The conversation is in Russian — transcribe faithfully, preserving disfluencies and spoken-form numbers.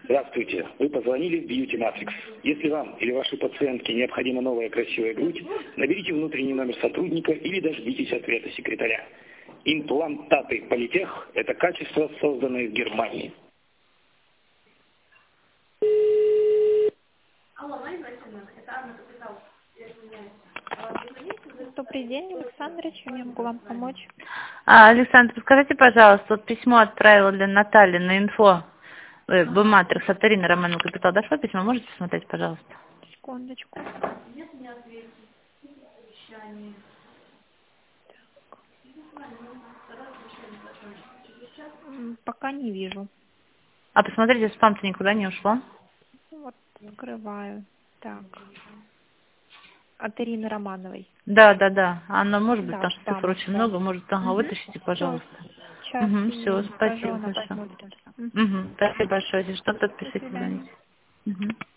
Здравствуйте. Вы позвонили в Beauty Matrix. Если вам или вашей пациентке необходима новая красивая грудь, наберите внутренний номер сотрудника или дождитесь ответа секретаря. Имплантаты Политех – это качество, созданное в Германии. Алло, Мария Васильевна, это Анна Капитал. Добрый день, Александр, чем я могу вам помочь? А, Александр, скажите, пожалуйста, вот письмо отправила для Натальи на инфо Б-матрикс от Ирины Романовны Капитал. Дошло письмо? Можете посмотреть, пожалуйста? Секундочку. Нет, не ответил. Обещание. Пока не вижу. А посмотрите, спам-то никуда не ушло. Вот, открываю. Так. От Ирины Романовой. Да, да, да. Оно может быть, Да, потому что спам цифр очень ушел. много. Может, ага, Угу. вытащите, пожалуйста. Сейчас Угу, я все, скажу, спасибо она большое. посмотрит. Угу, спасибо большое. Если что, то До пишите свидания. куда-нибудь. Угу.